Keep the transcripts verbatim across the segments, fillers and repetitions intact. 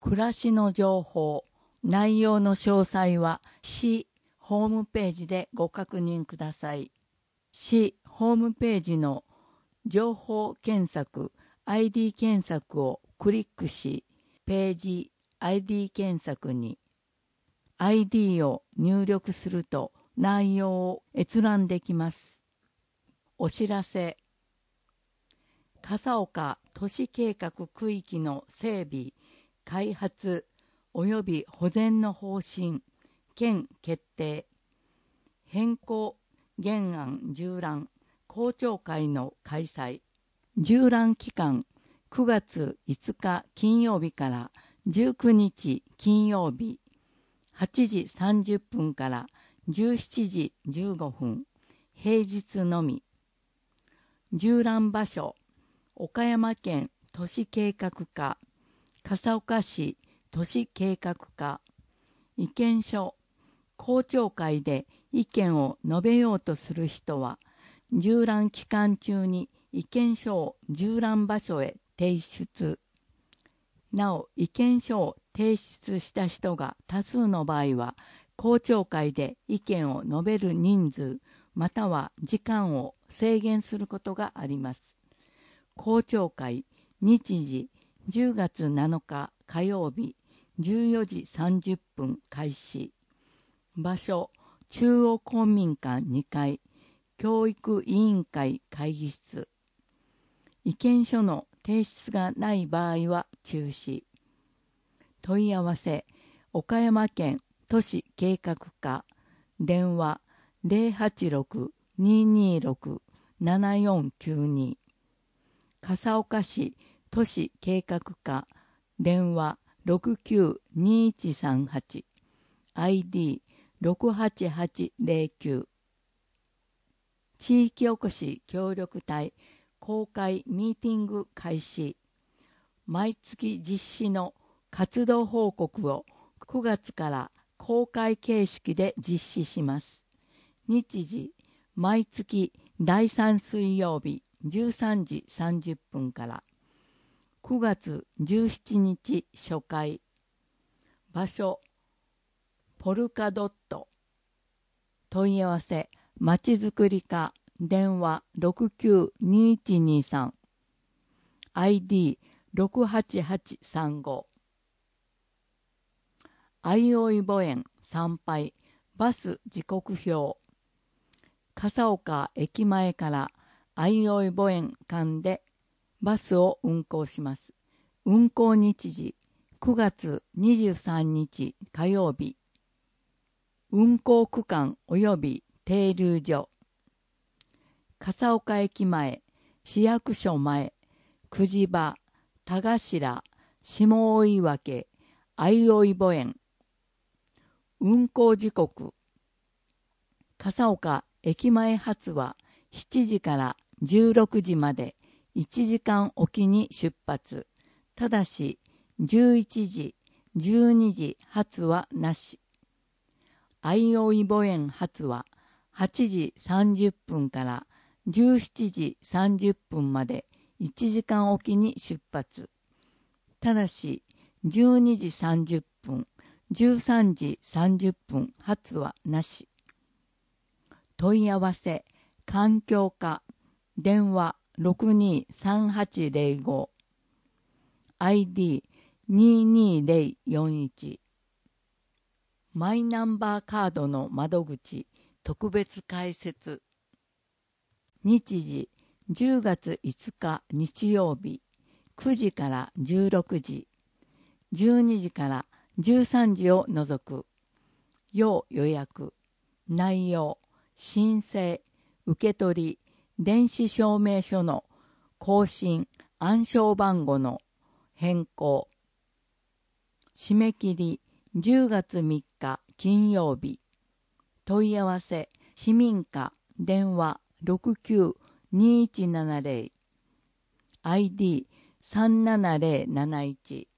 暮らしの情報、内容の詳細は市ホームページでご確認ください。市ホームページの情報検索 アイディー 検索をクリックし、ページ アイディー 検索に アイディー を入力すると内容を閲覧できます。お知らせ。笠岡都市計画区域の整備、開発及び保全の方針、県決定、変更原案縦覧公聴会の開催。縦覧期間くがついつか金曜日からじゅうくにち金曜日、はちじさんじゅっぷんからじゅうしちじじゅうごふん、平日のみ。縦覧場所、岡山県都市計画課、笠岡市都市計画課。意見書、公聴会で意見を述べようとする人は、縦覧期間中に意見書を縦覧場所へ提出。なお、意見書を提出した人が多数の場合は、公聴会で意見を述べる人数または時間を制限することがあります。公聴会日時じゅうがつなのか火曜日じゅうよじさんじゅっぷん開始。場所、中央公民館にかい、教育委員会会議室。意見書の提出がない場合は中止。問い合わせ、岡山県都市計画課、電話 ゼロはちろく にーにーろく ななよんきゅうに。笠岡市都市計画課、電話 ろくきゅう にーいちさんはち、アイディーろくはちはちゼロきゅう。地域おこし協力隊公開ミーティング開始。毎月実施の活動報告をくがつから公開形式で実施します。日時、毎月だいさん水曜日じゅうさんじさんじゅっぷんから。くがつじゅうしちにち初回。場所、ポルカドット。問い合わせ、まちづくり課、電話 ろくきゅう にーいちにーさん、アイディーろくはちはちさんご。相生墓園参拝バス時刻表。笠岡駅前から相生墓園間でバスを運行します。運行日時くがつにじゅうさんにち火曜日。運行区間及び停留所。笠岡駅前、市役所前、久慈場、田頭、下大岩家、相生墓園。運行時刻。笠岡駅前発はしちじからじゅうろくじまでいちじかんおきに出発。ただしじゅういちじ、じゅうにじ発はなし。相生墓園発ははちじさんじゅっぷんからじゅうしちじさんじゅっぷんまでいちじかんおきに出発。ただしじゅうにじさんじゅっぷん、じゅうさんじさんじゅっぷん発はなし。問い合わせ、環境課、電話 ろくにーさんはちゼロご、アイディーにーにーゼロよんいち。マイナンバーカードの窓口特別開設。日時じゅうがついつか日曜日くじからじゅうろくじ、じゅうにじからじゅうさんじを除く。要予約、内容、申請、受け取り、電子証明書の更新、暗証番号の変更。締め切りじゅうがつみっか金曜日。問い合わせ、市民課、電話 ろくきゅう にーいちななゼロ、アイディーさんななゼロなないち。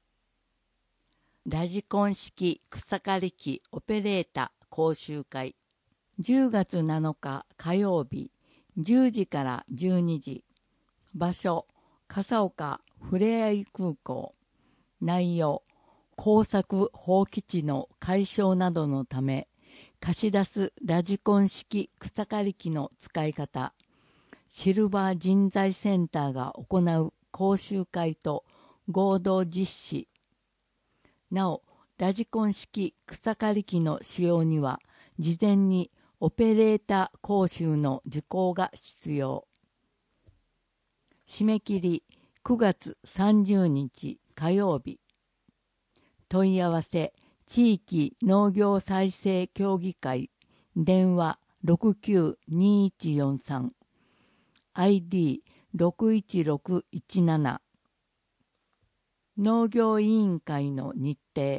ラジコン式草刈り機オペレータ講習会。じゅうがつなのか火曜日じゅうじからじゅうにじ。場所、笠岡ふれあい空港。内容、 耕作放棄地の解消などのため貸し出すラジコン式草刈り機の使い方、シルバー人材センターが行う講習会と合同実施。なお、ラジコン式草刈り機の使用には事前にオペレーター講習の受講が必要。締め切りくがつさんじゅうにち火曜日。問い合わせ地域農業再生協議会電話 ろくきゅうにいちよんさん アイディーろくいちろくいちなな 農業委員会の日程。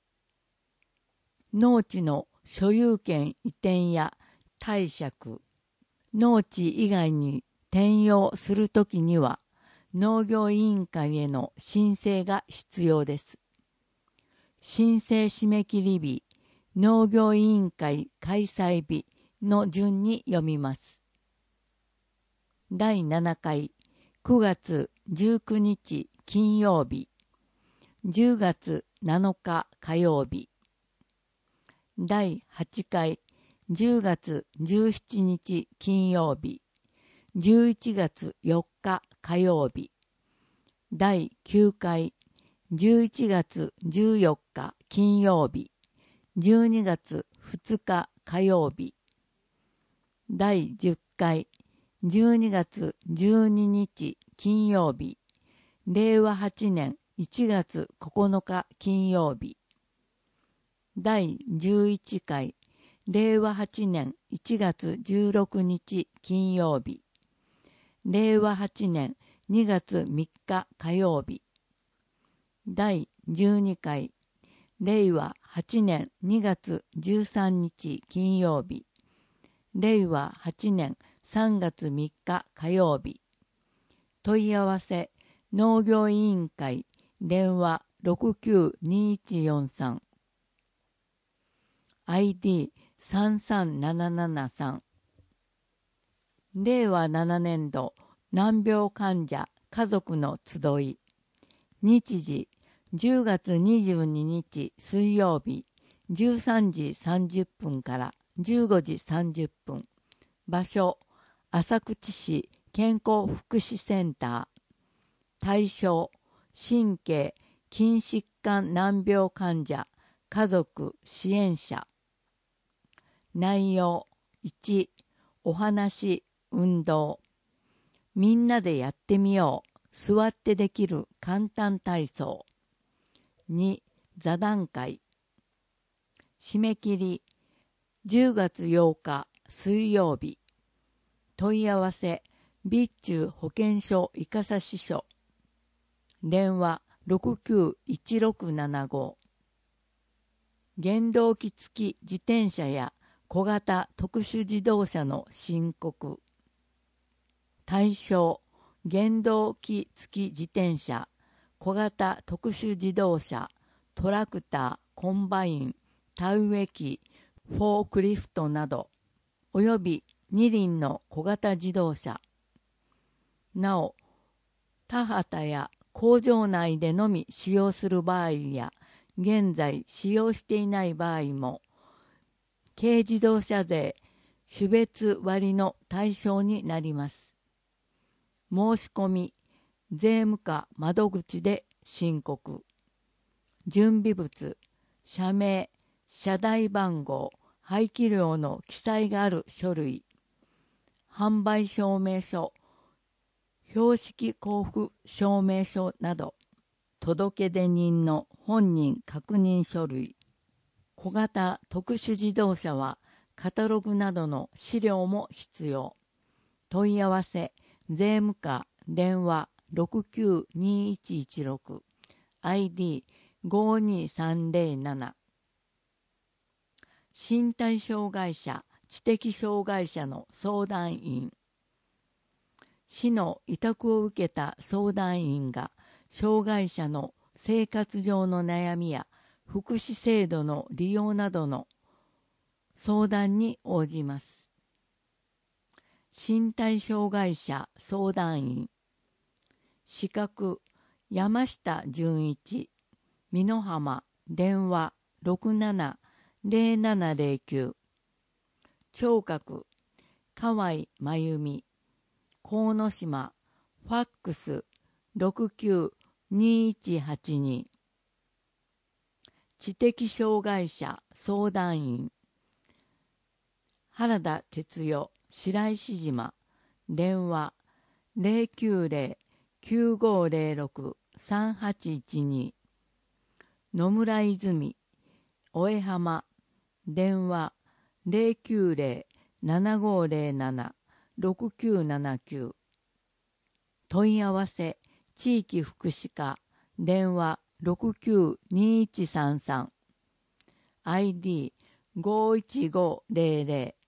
農地の所有権移転や貸借、農地以外に転用するときには農業委員会への申請が必要です。申請締め切り日、農業委員会開催日の順に読みます。だいななかいくがつじゅうくにち金曜日、じゅうがつなのか火曜日。だいはちかいじゅうがつじゅうしちにち金曜日、じゅういちがつよっか火曜日。だいきゅうかいじゅういちがつじゅうよっか金曜日、じゅうにがつふつか火曜日。だいじゅっかいじゅうにがつじゅうににち金曜日、れいわはちねんいちがつここのか金曜日。だいじゅういちかいれいわはちねんいちがつじゅうろくにち金曜日、れいわはちねんにがつみっか火曜日。だいじゅうにかいれいわはちねんにがつじゅうさんにち金曜日、れいわはちねんさんがつみっか火曜日。問い合わせ農業委員会電話ろくきゅうにいちよんさん アイディーさんさんななななさん。れいわななねんど難病患者家族の集い。日時じゅうがつにじゅうににち水曜日じゅうさんじさんじゅっぷんからじゅうごじさんじゅっぷん。場所浅口市健康福祉センター。対象神経筋疾患難病患者家族支援者。内容いち、お話運動。みんなでやってみよう。座ってできる簡単体操。に、座談会。締め切りじゅうがつようか水曜日。問い合わせ備中保健所伊笠支所。電話ろくきゅういちろくななご。原動機付き自転車や小型特殊自動車の申告。対象原動機付き自転車、小型特殊自動車、トラクター、コンバイン、田植え機、フォークリフトなど、および二輪の小型自動車。なお、田畑や工場内でのみ使用する場合や、現在使用していない場合も、軽自動車税種別割の対象になります。申し込み、税務課窓口で申告。準備物、社名、社台番号、排気量の記載がある書類。販売証明書、標識交付証明書など、届出人の本人確認書類。小型特殊自動車はカタログなどの資料も必要。問い合わせ税務課電話ろくきゅうにいちいちろく アイディーごにさんぜろなな。身体障害者知的障害者の相談員。市の委託を受けた相談員が障害者の生活上の悩みや福祉制度の利用などの相談に応じます。身体障害者相談員。資格山下純一、美濃浜電話ろくななゼロななゼロきゅう。聴覚河合真由美、鴻島、ファックスろくきゅうにいちはちに。知的障害者相談員原田哲代、白石島、電話ゼロきゅうゼロ きゅうごゼロろく さんはちいちに。野村泉、大江浜、電話ゼロきゅうゼロ ななごゼロなな ろくきゅうななきゅう。問い合わせ地域福祉課、電話ろくきゅうにいちさんさん。アイディーごいちごゼロゼロ